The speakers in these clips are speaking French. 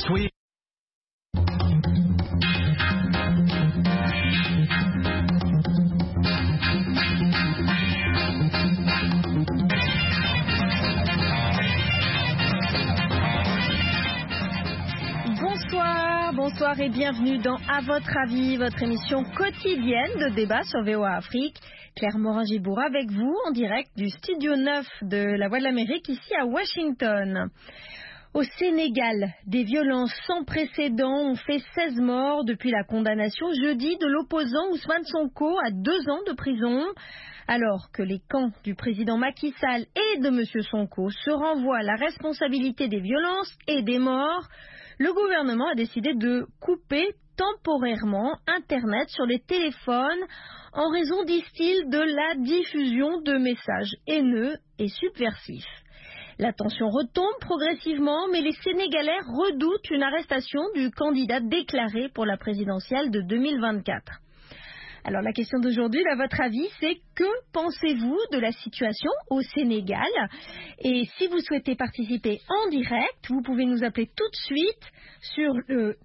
Soyez... Bonsoir et bienvenue dans À votre avis, votre émission quotidienne de débat sur VOA Afrique. Claire Morin-Gibour avec vous en direct du studio 9 de la Voix de l'Amérique ici à Washington. Au Sénégal, des violences sans précédent ont fait 16 morts depuis la condamnation jeudi de l'opposant Ousmane Sonko à 2 ans de prison. Alors que les camps du président Macky Sall et de M. Sonko se renvoient la responsabilité des violences et des morts, le gouvernement a décidé de couper temporairement Internet sur les téléphones en raison, disent-ils, de la diffusion de messages haineux et subversifs. La tension retombe progressivement, mais les Sénégalais redoutent une arrestation du candidat déclaré pour la présidentielle de 2024. Alors la question d'aujourd'hui, à votre avis, c'est que pensez-vous de la situation au Sénégal? Et si vous souhaitez participer en direct, vous pouvez nous appeler tout de suite sur le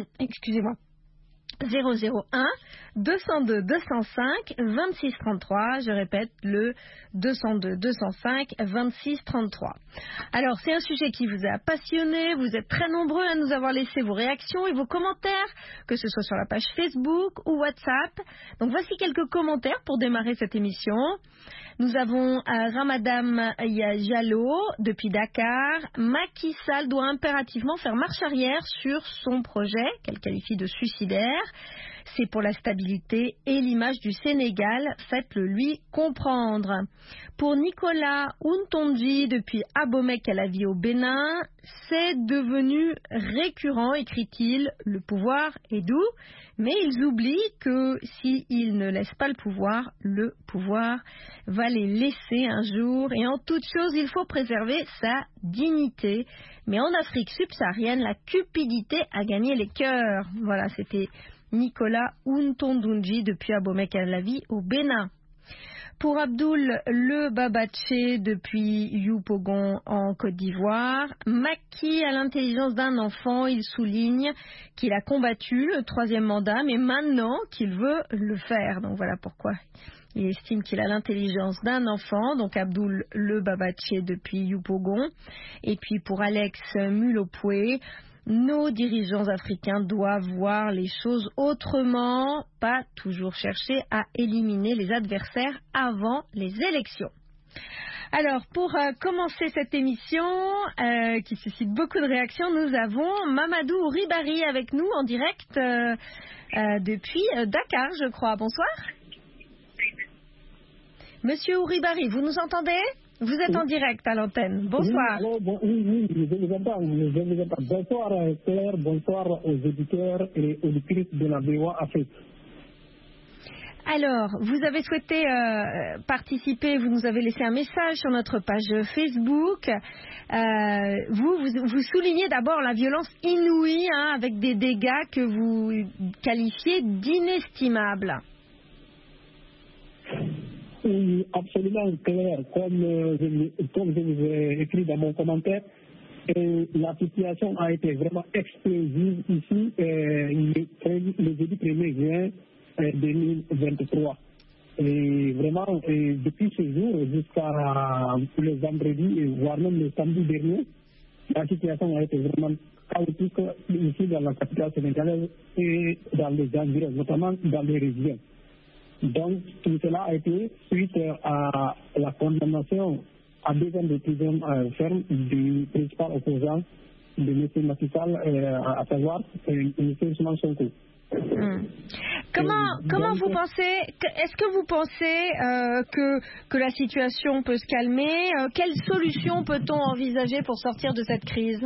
001 202 205 26 33. Je répète, le 202 205 26 33. Alors, c'est un sujet qui vous a passionné. Vous êtes très nombreux à nous avoir laissé vos réactions et vos commentaires, que ce soit sur la page Facebook ou WhatsApp. Donc, voici quelques commentaires pour démarrer cette émission. Nous avons Ramadam Diallo depuis Dakar. Macky Sall doit impérativement faire marche arrière sur son projet, qu'elle qualifie de suicidaire. C'est pour la stabilité et l'image du Sénégal. Faites-le lui comprendre. Pour Nicolas Untonji depuis Abomey-Calavi au Bénin, c'est devenu récurrent, écrit-il. Le pouvoir est doux, mais ils oublient que s'ils ne laissent pas le pouvoir va les laisser un jour. Et en toute chose, il faut préserver sa dignité. Mais en Afrique subsaharienne, la cupidité a gagné les cœurs. Voilà, c'était Nicolas Untondunji depuis Abomey-Calavi au Bénin. Pour Abdoul Le Babaché depuis Youpogon en Côte d'Ivoire, Macky a l'intelligence d'un enfant. Il souligne qu'il a combattu le 3e mandat, mais maintenant qu'il veut le faire. Donc voilà pourquoi il estime qu'il a l'intelligence d'un enfant. Donc Abdoul Le Babaché depuis Youpogon. Et puis pour Alex Mulopoué, nos dirigeants africains doivent voir les choses autrement, pas toujours chercher à éliminer les adversaires avant les élections. Alors, pour commencer cette émission, qui suscite beaucoup de réactions, nous avons Mamadou Ribari avec nous en direct depuis Dakar, je crois. Bonsoir. Monsieur Ribari, vous nous entendez ? Vous êtes en direct à l'antenne. Bonsoir. Oui, je vous entends. Bonsoir Claire, bonsoir aux éditeurs et auditrices de la VOA Afrique. Alors, vous avez souhaité participer, vous nous avez laissé un message sur notre page Facebook. Vous soulignez d'abord la violence inouïe, avec des dégâts que vous qualifiez d'inestimables. Oui, absolument clair. Comme je vous ai écrit dans mon commentaire, la situation a été vraiment explosive ici le jeudi 1er juin 2023. Et vraiment, depuis ce jour jusqu'à le vendredi, voire même le samedi dernier, la situation a été vraiment chaotique ici dans la capitale sénégalaise et dans les environs, notamment dans les régions. Donc, tout cela a été suite à la condamnation à 2 ans de prison ferme du principal opposant de M. Macky Sall, à savoir M. Ousmane Sonko. Comment vous pensez, est-ce que vous pensez que la situation peut se calmer? Quelle solution peut-on envisager pour sortir de cette crise?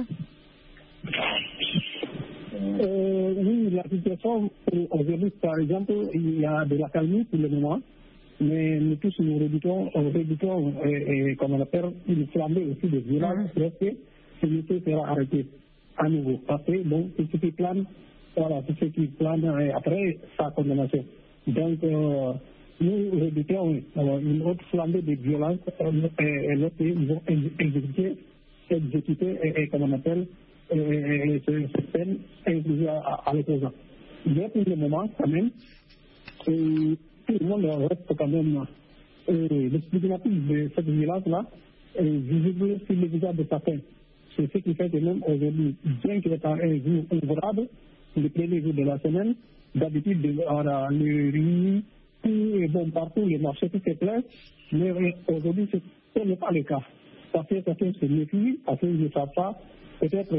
Oui, la situation aujourd'hui, par exemple, il y a de la calmie pour le moment, mais nous tous nous redoutons comme on appelle, une flambée aussi de violence, lorsque ce monsieur sera arrêté à nouveau. Parce que bon, c'est ce qui plane, voilà, c'est ce qui plane après sa condamnation. Donc, nous redoutons une autre flambée de violence lorsqu'ils vont exécuter, comme on appelle, cette peine infligée à l'opposant. Mais pour le moment, quand même, tout le monde reste quand même le stigmatisme de cette violence-là est visible sur le visage de certains. C'est ce qui fait que même aujourd'hui, bien qu'il est un jour ouvrable, le premier jour de la semaine, d'habitude, le riz, tout est bon partout, les marchés, tout est plein, mais aujourd'hui, ce n'est pas le cas. Parce que certains se méfient, parce qu'ils ne savent pas peut-être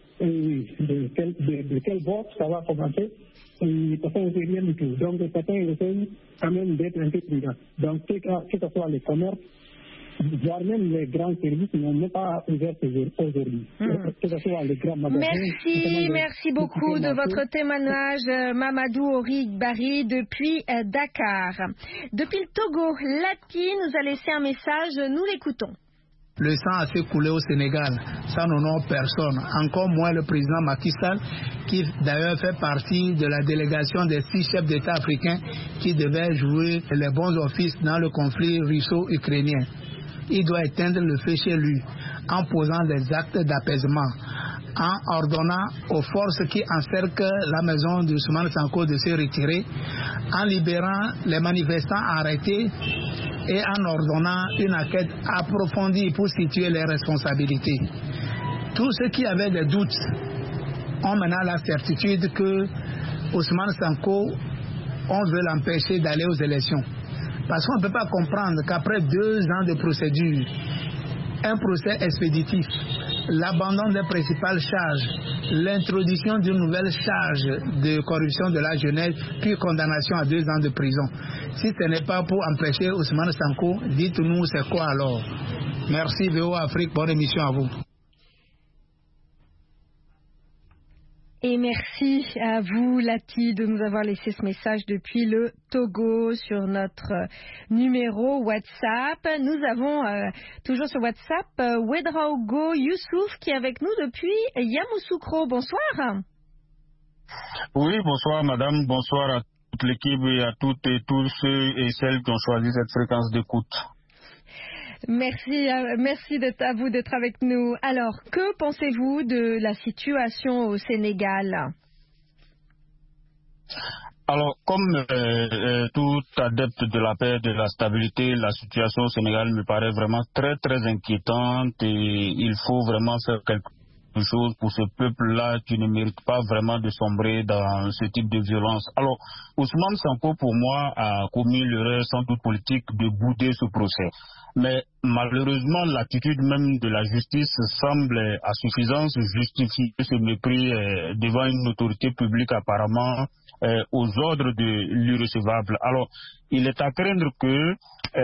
de quel bord ça va commencer, et personne ne sait rien du tout. Donc, certains essayent quand même d'être un peu prudents. Donc, que ce soit les commerces, voire même les grands services n'ont même pas ouvert aujourd'hui. Que ce soit les grands magasins. Merci beaucoup de votre témoignage, Mamadou Orig Bari, depuis Dakar. Depuis le Togo, Lati nous a laissé un message, nous l'écoutons. Le sang a fait couler au Sénégal, ça n'honore personne, encore moins le président Macky Sall, qui d'ailleurs fait partie de la délégation des 6 chefs d'État africains qui devaient jouer les bons offices dans le conflit russo-ukrainien. Il doit éteindre le feu chez lui en posant des actes d'apaisement, en ordonnant aux forces qui encerclent la maison de Ousmane Sonko de se retirer, en libérant les manifestants arrêtés et en ordonnant une enquête approfondie pour situer les responsabilités. Tous ceux qui avaient des doutes ont maintenant la certitude que Ousmane Sonko, on veut l'empêcher d'aller aux élections. Parce qu'on ne peut pas comprendre qu'après 2 ans de procédure, un procès expéditif, l'abandon des principales charges, l'introduction d'une nouvelle charge de corruption de la jeunesse, puis condamnation à 2 ans de prison. Si ce n'est pas pour empêcher Ousmane Sonko, dites-nous c'est quoi alors? Merci VOA Afrique, bonne émission à vous. Et merci à vous, Lati, de nous avoir laissé ce message depuis le Togo sur notre numéro WhatsApp. Nous avons toujours sur WhatsApp Wedraogo Youssouf qui est avec nous depuis Yamoussoukro. Bonsoir. Oui, bonsoir madame, bonsoir à toute l'équipe et à toutes et tous ceux et celles qui ont choisi cette fréquence d'écoute. Merci à vous d'être avec nous. Alors, que pensez-vous de la situation au Sénégal? Alors, comme tout adepte de la paix et de la stabilité, la situation au Sénégal me paraît vraiment très très inquiétante et il faut vraiment faire quelque chose pour ce peuple-là qui ne mérite pas vraiment de sombrer dans ce type de violence. Alors, Ousmane Sonko, pour moi, a commis l'erreur sans doute politique de bouder ce procès. Mais malheureusement, l'attitude même de la justice semble à suffisance justifier ce mépris devant une autorité publique apparemment aux ordres de l'irrecevable. Alors, il est à craindre que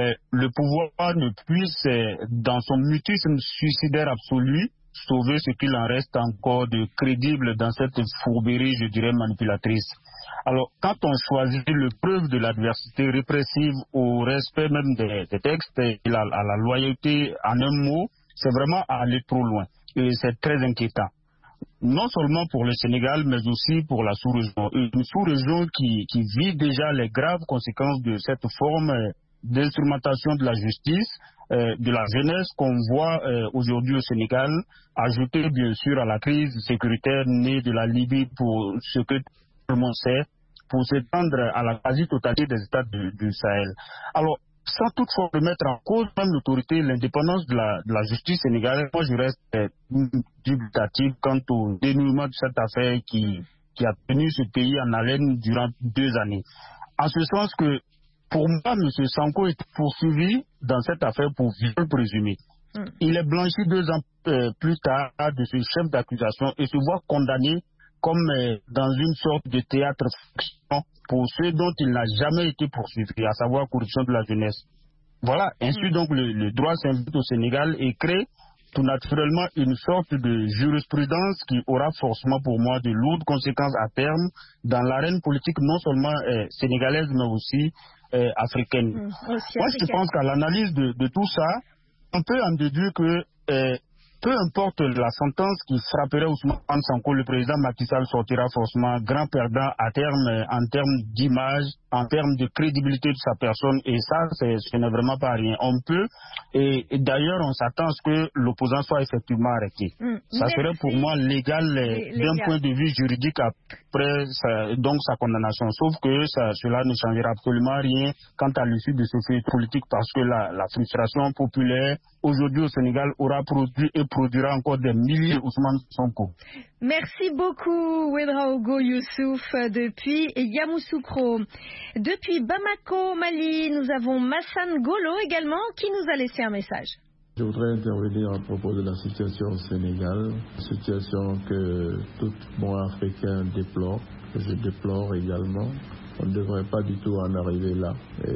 le pouvoir ne puisse, dans son mutisme suicidaire absolu, sauver ce qu'il en reste encore de crédible dans cette fourberie, je dirais, manipulatrice. Alors, quand on choisit le preuve de l'adversité répressive au respect même des textes et à la loyauté en un mot, c'est vraiment aller trop loin. Et c'est très inquiétant. Non seulement pour le Sénégal, mais aussi pour la sous-région. Une sous-région qui vit déjà les graves conséquences de cette forme d'instrumentation de la justice, de la jeunesse qu'on voit aujourd'hui au Sénégal, ajouté bien sûr à la crise sécuritaire née de la Libye pour ce que tout le monde sait, pour s'étendre à la quasi-totalité des États du Sahel. Alors, sans toutefois remettre en cause même l'autorité et l'indépendance de la justice sénégalaise, moi je reste dubitatif quant au dénouement de cette affaire qui a tenu ce pays en haleine durant 2 années. En ce sens que, pour moi, M. Sonko est poursuivi dans cette affaire pour viol présumé. Il est blanchi 2 ans plus tard de ce chef d'accusation et se voit condamné comme dans une sorte de théâtre fiction pour ceux dont il n'a jamais été poursuivi, à savoir corruption de la jeunesse. Voilà, ainsi donc le droit s'invite au Sénégal et crée tout naturellement une sorte de jurisprudence qui aura forcément pour moi de lourdes conséquences à terme dans l'arène politique non seulement sénégalaise mais aussi africaine. Moi je pense qu'à l'analyse de tout ça, on peut en déduire que peu importe la sentence qui frapperait Ousmane Sonko, le président Macky Sall sortira forcément grand perdant à terme, en termes d'image, en termes de crédibilité de sa personne, et ça, ce n'est vraiment pas rien. On peut, et d'ailleurs, on s'attend à ce que l'opposant soit effectivement arrêté. Ça serait pour moi légal d'un point de vue juridique après donc sa condamnation, sauf que cela ne changera absolument rien quant à l'issue de ce fait politique, parce que la frustration populaire aujourd'hui au Sénégal aura produit et produira encore des milliers Ousmane Sonko. Merci beaucoup Ouedraogo Youssouf depuis Yamoussoukro. Depuis Bamako, Mali, nous avons Massan Golo également qui nous a laissé un message. Je voudrais intervenir à propos de la situation au Sénégal, situation que tout bon Africain déplore, que je déplore également. On ne devrait pas du tout en arriver là.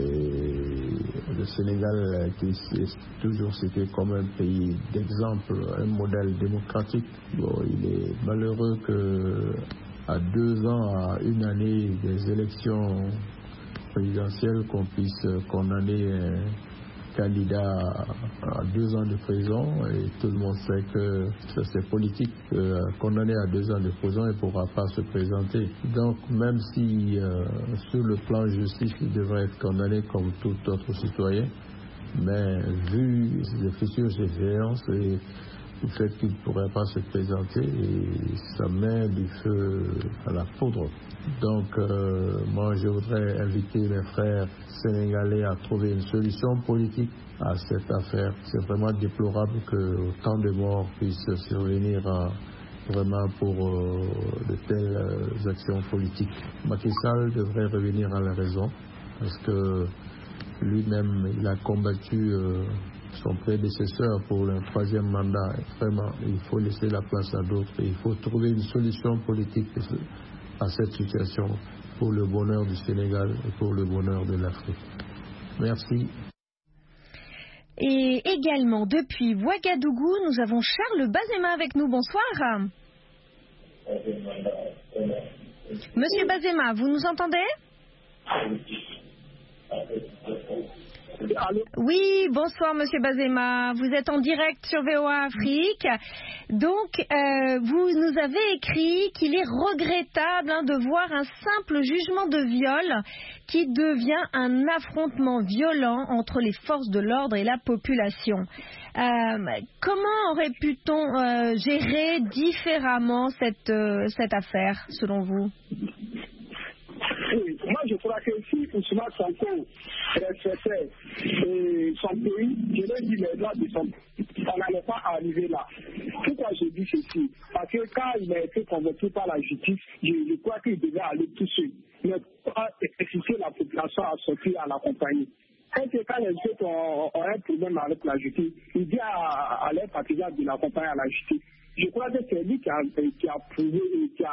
Et le Sénégal, qui est toujours cité comme un pays d'exemple, un modèle démocratique, bon, il est malheureux qu'à 2 ans, à 1 année des élections présidentielles, qu'on puisse condamner un candidat à 2 ans de prison, et tout le monde sait que ça c'est politique. Condamné à 2 ans de prison, il ne pourra pas se présenter. Donc même si sur le plan justice il devrait être condamné comme tout autre citoyen, mais vu les futures échéances et le fait qu'il ne pourrait pas se présenter, et ça met du feu à la poudre. Donc moi je voudrais inviter mes frères sénégalais à trouver une solution politique à cette affaire. C'est vraiment déplorable que tant de morts puissent survenir vraiment pour de telles actions politiques. Macky Sall devrait revenir à la raison, parce que lui-même il a combattu son prédécesseur pour le 3e mandat. Vraiment, il faut laisser la place à d'autres. Il faut trouver une solution politique à cette situation pour le bonheur du Sénégal et pour le bonheur de l'Afrique. Merci. Et également depuis Ouagadougou, nous avons Charles Bazema avec nous. Bonsoir. Monsieur Bazema, vous nous entendez ? Oui, bonsoir Monsieur Bazema, vous êtes en direct sur VOA Afrique. Donc, vous nous avez écrit qu'il est regrettable de voir un simple jugement de viol qui devient un affrontement violent entre les forces de l'ordre et la population. Comment aurait-on gérer différemment cette affaire, selon vous ? Oui, moi je crois que si Ousmane Sonko respectait son pays, je vais dire les droits de son pays, on n'allait pas arriver là. Pourquoi je dis ceci? Parce que quand il a été convoqué par la justice, je crois qu'il devait aller tout seul, ne pas exciter la population à sortir à l'accompagner. Quand les autres ont un problème avec la justice, il dit à leurs partisans de l'accompagner à la justice. Je crois que c'est lui qui a prouvé et qui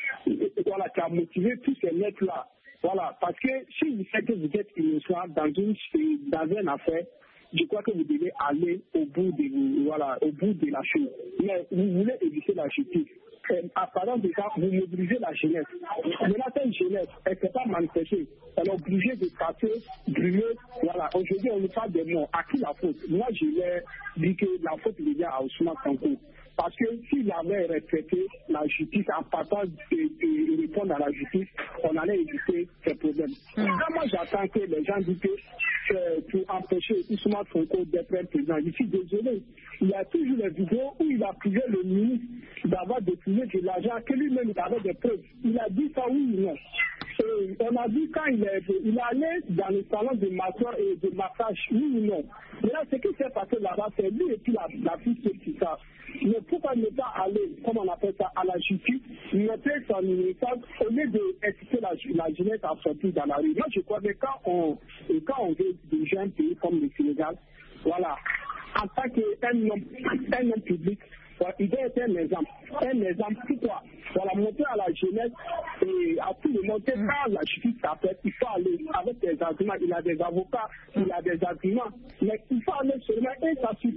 a motivé tous ces lettres-là. Voilà, parce que si vous savez que vous êtes innocent dans une affaire, je crois que vous devez aller au bout de la chose. Mais vous voulez éviter la justice. À parlant de ça, vous mobilisez la jeunesse. Mais la jeunesse, elle ne peut pas manifester. Elle est obligée de passer, brûler. Voilà, aujourd'hui, on nous parle des morts. À qui la faute? Moi, je l'ai dit que la faute vient à Ousmane Sonko. Parce que s'il avait respecté la justice en partant de répondre à la justice, on allait éviter ces problèmes. Moi, j'attends que les gens disent que pour empêcher Ousmane Sonko d'être un président. Je suis désolé. Il y a toujours des vidéos où il a privé le ministre d'avoir détourné de l'argent, que lui-même il avait des preuves. Il a dit ça, oui ou non. On a vu quand il est allé dans le salon de massage, oui ou non. Mais là, ce qui s'est passé là-bas, c'est lui et puis la fille qui savent. Mais pourquoi ne pas aller, comme on appelle ça, à la justice, montrer son innocence au lieu d'exciter la jeunesse à sortir dans la rue? Moi, je crois que quand on veut diriger un pays comme le Sénégal, voilà, en tant qu'un homme public, il doit être un exemple. Un exemple, pourquoi? Voilà, montrer à la jeunesse et à tout le monde que quand la justice s'appelle, il faut aller avec des arguments. Il a des avocats, il a des arguments. Mais il faut aller seulement et ça suffit.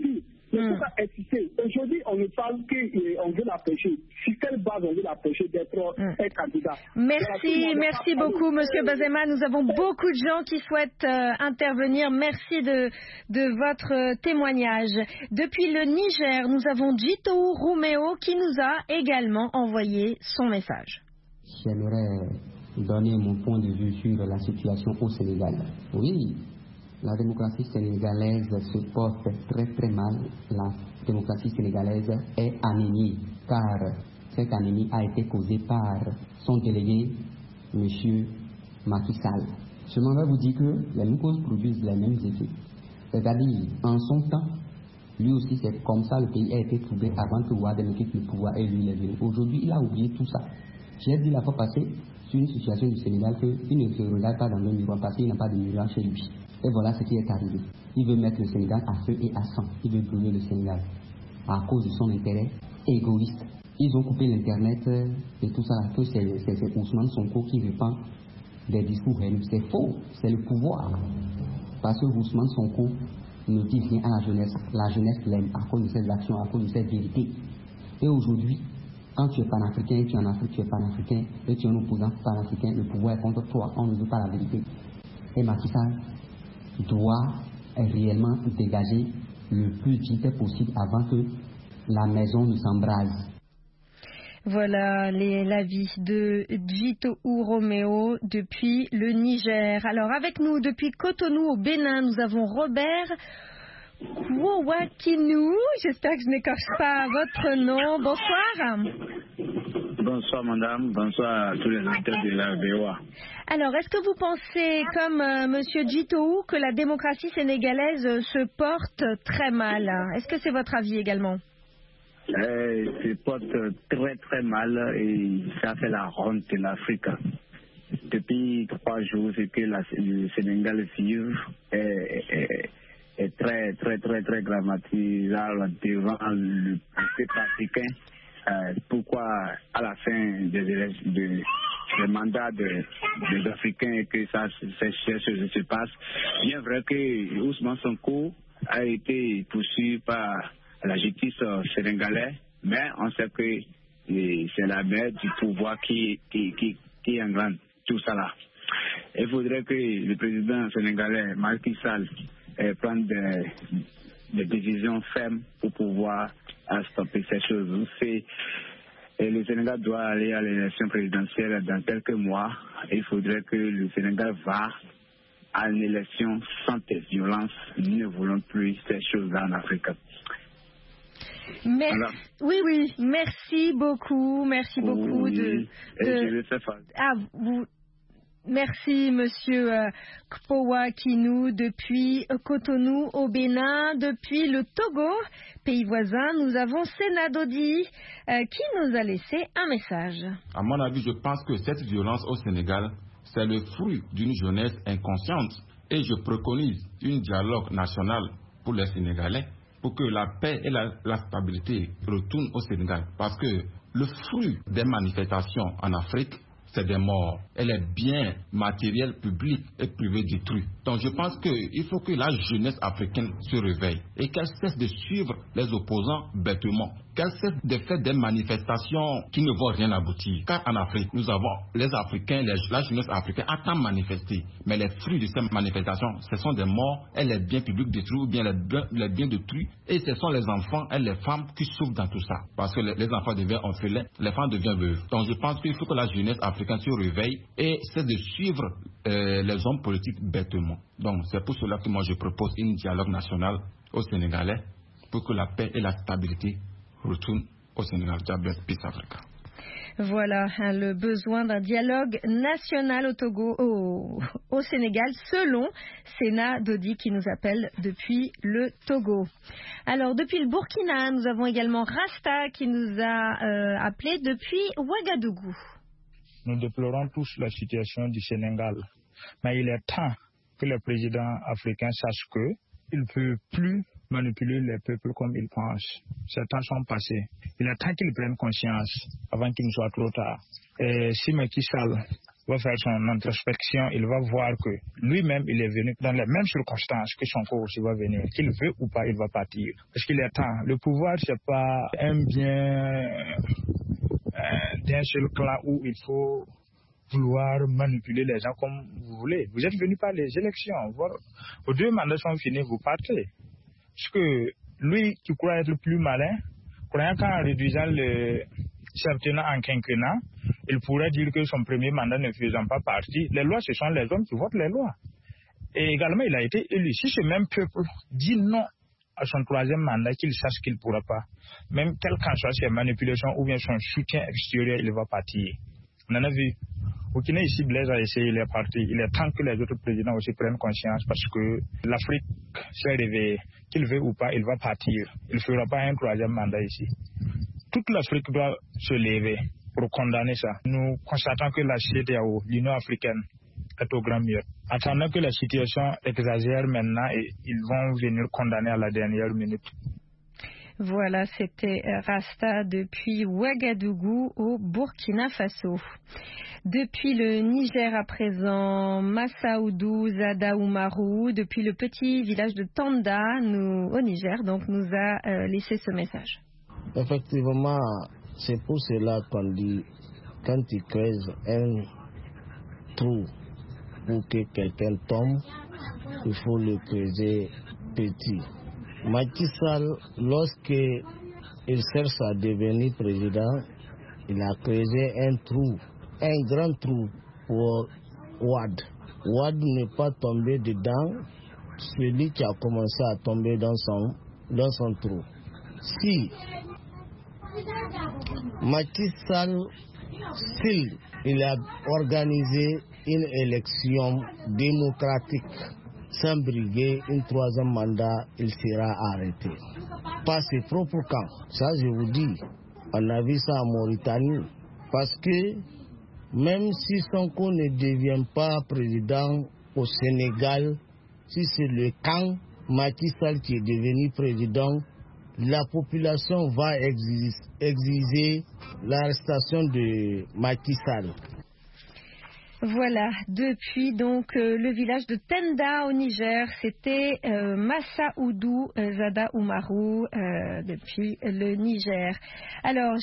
Mais pourquoi insister? Aujourd'hui, on ne parle qu'on veut l'empêcher. Sur quelle base on veut l'empêcher d'être un candidat? Merci beaucoup, Monsieur Bazema. Nous avons beaucoup de gens qui souhaitent intervenir. Merci de votre témoignage. Depuis le Niger, nous avons Jitou Rouméo qui nous a également envoyé son message. J'aimerais donner mon point de vue sur la situation au Sénégal. Oui, la démocratie sénégalaise se porte très très mal. La démocratie sénégalaise est anémie, car cette anémie a été causée par son délégué, M. Macky Sall. Je m'en vais vous dire que les mêmes causes produisent les mêmes effets. C'est-à-dire, en son temps, lui aussi c'est comme ça le pays a été trouvé avant que Ouadémé quitte le pouvoir et lui il est venu. Aujourd'hui, il a oublié tout ça. J'ai dit la fois passée sur une situation du Sénégal qu'il ne se regarde pas dans le miroir parce qu'il n'a pas de miroir chez lui. Et voilà ce qui est arrivé. Il veut mettre le Sénégal à feu et à sang. Il veut brûler le Sénégal à cause de son intérêt égoïste. Ils ont coupé l'Internet et tout ça, que c'est Ousmane Sonko qui répand des discours haineux. C'est faux, c'est le pouvoir. Parce que Ousmane Sonko ne dit rien à la jeunesse. La jeunesse l'aime à cause de ses actions, à cause de ses vérités. Et aujourd'hui, quand tu es panafricain et tu es en Afrique, tu es panafricain et tu es un opposant panafricain, le pouvoir est contre toi. On ne veut pas la vérité. Et Macky Sall doit réellement dégager le plus vite possible avant que la maison ne s'embrase. Voilà l'avis de Jitou Rouméo depuis le Niger. Alors avec nous depuis Cotonou au Bénin, nous avons Robert Kouwakinou. J'espère que je n'écorche pas votre nom. Bonsoir. Bonsoir madame, bonsoir à tous les auditeurs de la VOA. Alors, est-ce que vous pensez, comme Monsieur Jitou, que la démocratie sénégalaise se porte très mal? Est-ce que c'est votre avis également? Se porte très très mal et ça fait la honte de l'Afrique. Depuis 3 jours, ce que le Sénégal vit est très très très très dramatisable devant le peuple africain. Pourquoi à la fin des mandats des Africains et que ces choses se passent. Bien vrai que Ousmane Sonko a été poursuivi par la justice sénégalaise, mais on sait que c'est la mère du pouvoir qui engrange tout ça là. Il faudrait que le président sénégalais Macky Sall prenne des décisions fermes pour pouvoir stopper ces choses. Et le Sénégal doit aller à l'élection présidentielle dans quelques mois. Il faudrait que le Sénégal va à une élection sans violence. Nous ne voulons plus ces choses-là en Afrique. Oui, merci beaucoup. Oui, Merci, Monsieur Kouwakinou, depuis Cotonou au Bénin, depuis le Togo, pays voisin. Nous avons Sénat Dodi qui nous a laissé un message. À mon avis, je pense que cette violence au Sénégal, c'est le fruit d'une jeunesse inconsciente. Et je préconise un dialogue national pour les Sénégalais, pour que la paix et la stabilité retournent au Sénégal. Parce que le fruit des manifestations en Afrique, c'est des morts. Et les biens matériels publics et privés détruits. Donc je pense qu'il faut que la jeunesse africaine se réveille et qu'elle cesse de suivre les opposants bêtement. Qu'elle cesse de faire des manifestations qui ne vont rien aboutir. Car en Afrique, nous avons les Africains, la jeunesse africaine attend manifester. Mais les fruits de ces manifestations, ce sont des morts et les biens publics détruits ou bien les biens détruits. Et ce sont les enfants et les femmes qui souffrent dans tout ça. Parce que les enfants deviennent orphelins, les femmes deviennent veuves. Donc je pense qu'il faut que la jeunesse africaine se réveille et cesse de suivre les hommes politiques bêtement. Donc c'est pour cela que moi je propose un dialogue national au Sénégalais pour que la paix et la stabilité retournent au Sénégal. Peace Africa. Voilà, le besoin d'un dialogue national au Togo, au Sénégal, selon Sénat Dodi qui nous appelle depuis le Togo. Alors, depuis le Burkina, nous avons également Rasta qui nous a appelé depuis Ouagadougou. Nous déplorons tous la situation du Sénégal, mais il est temps que le président africain sache qu'il ne peut plus manipuler les peuples comme il pense. Ces temps sont passés. Il est temps qu'il prenne conscience avant qu'il ne soit trop tard. Et si Macky Sall va faire son introspection, il va voir que lui-même, il est venu dans les mêmes circonstances que son corps aussi va venir. Qu'il veut ou pas, il va partir. Parce qu'il est temps. Le pouvoir, c'est pas un bien d'un seul clan où il faut vouloir manipuler les gens comme vous voulez. Vous êtes venu par les élections. Vos 2 mandats sont finis, vous partez. Parce que lui qui croit être le plus malin, croyant qu'en réduisant le septennat en quinquennat, il pourrait dire que son premier mandat ne faisant pas partie. Les lois, ce sont les hommes qui votent les lois. Et également, il a été élu. Si ce même peuple dit non à son 3e mandat, qu'il sache qu'il ne pourra pas, même quelles qu'en soient ses manipulations ou bien son soutien extérieur, il va partir. On en a vu. Au Guinée, ici, Blaise a essayé, il est parti. Il est temps que les autres présidents aussi prennent conscience parce que l'Afrique s'est réveillée. Qu'il veut ou pas, il va partir. Il ne fera pas un 3e mandat ici. Toute l'Afrique doit se lever pour condamner ça. Nous constatons que la CEDEAO, l'Union africaine, est au grand mieux. Attendant que la situation exagère maintenant et ils vont venir condamner à la dernière minute. Voilà, c'était Rasta depuis Ouagadougou au Burkina Faso. Depuis le Niger à présent, Massaoudou Zada Oumarou, depuis le petit village de Tanda, au Niger, donc nous a laissé ce message. Effectivement, c'est pour cela qu'on dit, quand tu creuses un trou pour que quelqu'un tombe, il faut le creuser petit. Macky Sall, lorsqu'il cherche à devenir président, il a creusé un trou, un grand trou pour Ouad. Ouad n'est pas tombé dedans, celui qui a commencé à tomber dans son trou. Si Macky Sall, s'il a organisé une élection démocratique, sans briguer un 3e mandat, il sera arrêté. Par ses propres camps. Ça, je vous dis, on a vu ça en Mauritanie. Parce que même si Sonko ne devient pas président au Sénégal, si c'est le camp Macky Sall qui est devenu président, la population va exiger l'arrestation de Macky Sall. Voilà, depuis donc le village de Tenda au Niger, c'était Massaoudou Zada Oumarou depuis le Niger. Alors,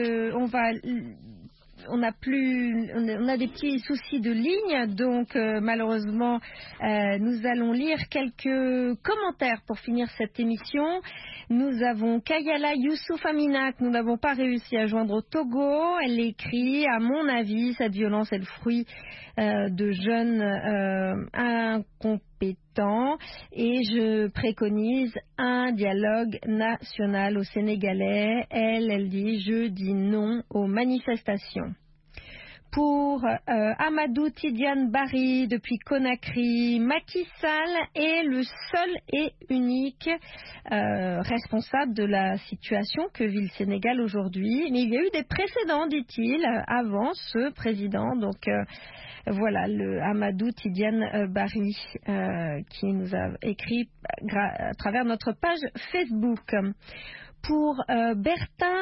on a des petits soucis de ligne, donc malheureusement, nous allons lire quelques commentaires pour finir cette émission. Nous avons Kayala Youssouf Amina, que nous n'avons pas réussi à joindre au Togo. Elle écrit, à mon avis, cette violence est le fruit de jeunes incompétents et je préconise un dialogue national au Sénégalais. Elle dit, je dis non aux manifestations. Pour Amadou Tidiane Barry depuis Conakry, Macky Sall est le seul et unique responsable de la situation que vit le Sénégal aujourd'hui. Mais il y a eu des précédents, dit-il, avant ce président. Donc voilà, le Amadou Tidiane Barry qui nous a écrit à travers notre page Facebook. Pour Bertin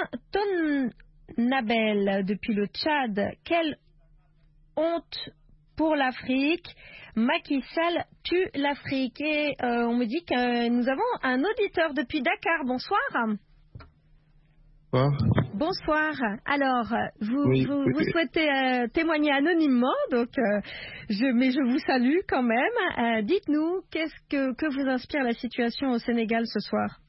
Nabel depuis le Tchad, quelle honte pour l'Afrique. Macky Sall tue l'Afrique. Et on me dit que nous avons un auditeur depuis Dakar. Bonsoir. Bonsoir. Alors, vous souhaitez témoigner anonymement, donc je vous salue quand même. Dites-nous, que vous inspire la situation au Sénégal ce soir?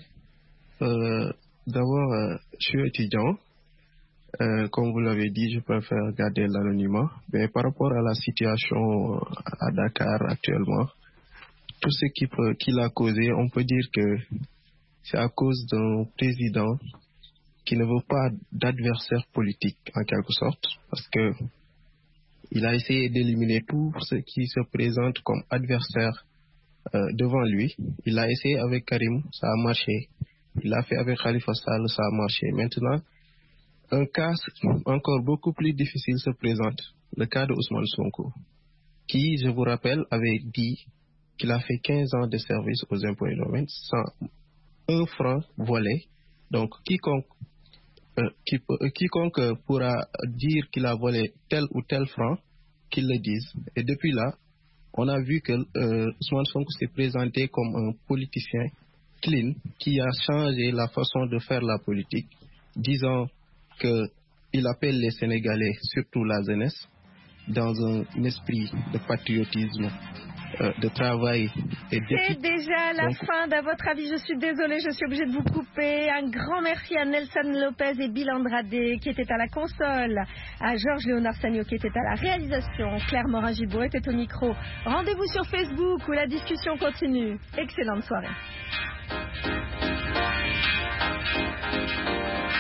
D'abord, je suis étudiant. Comme vous l'avez dit, je préfère garder l'anonymat. Mais par rapport à la situation à Dakar actuellement, tout ce qui l'a causé, on peut dire que c'est à cause d'un président qui ne veut pas d'adversaire politique en quelque sorte, parce que il a essayé d'éliminer tout ce qui se présente comme adversaire devant lui. Il a essayé avec Karim, ça a marché. Il l'a fait avec Khalifa Sall, ça a marché. Maintenant, un cas encore beaucoup plus difficile se présente, le cas de Ousmane Sonko, qui, je vous rappelle, avait dit qu'il a fait 15 ans de service aux impôts et domaines sans un franc volé. Donc, quiconque pourra dire qu'il a volé tel ou tel franc qu'ils le disent. Et depuis là, on a vu que Ousmane Sonko s'est présenté comme un politicien clean qui a changé la façon de faire la politique, disant qu'il appelle les Sénégalais, surtout la jeunesse, dans un esprit de patriotisme, de travail et d'éthique. C'est déjà la fin d'À votre avis. Je suis désolée, je suis obligée de vous couper. Un grand merci à Nelson Lopez et Bill Andrade qui étaient à la console, à Georges Léonard Sagno qui était à la réalisation, Claire Morin-Gibault était au micro. Rendez-vous sur Facebook où la discussion continue. Excellente soirée.